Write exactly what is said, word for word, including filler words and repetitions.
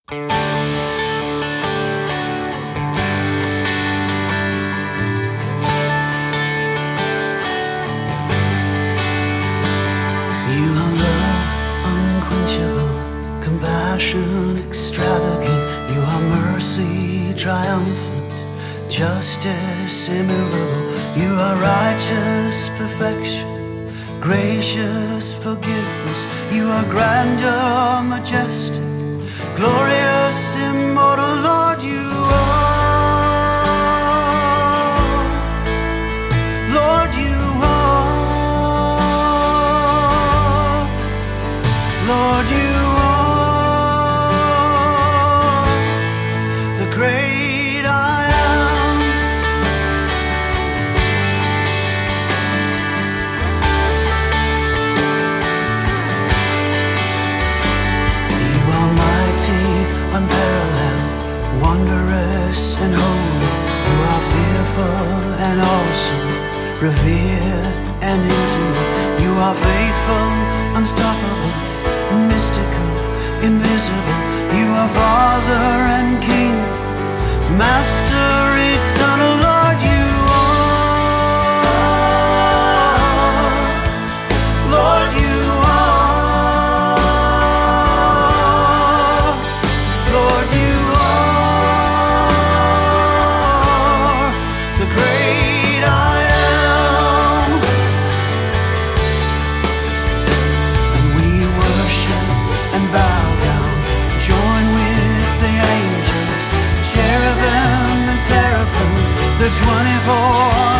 You are love unquenchable, compassion extravagant. You are mercy triumphant, justice immovable. You are righteous perfection, gracious forgiveness. You are grandeur, majestic, glorious, immortal. Lord, you are. Lord, you are. Lord, you are the great I am. You are mighty, unparalleled, wondrous and holy. You are fearful and awesome, revered and intimate. You are faithful, unstoppable, mystical, invisible. You are Father and King, Master eternal. Lord, you are. Lord, you are. Lord, you are the great I am. And we worship and bow down, join with the angels, cherubim and seraphim, the twenty-four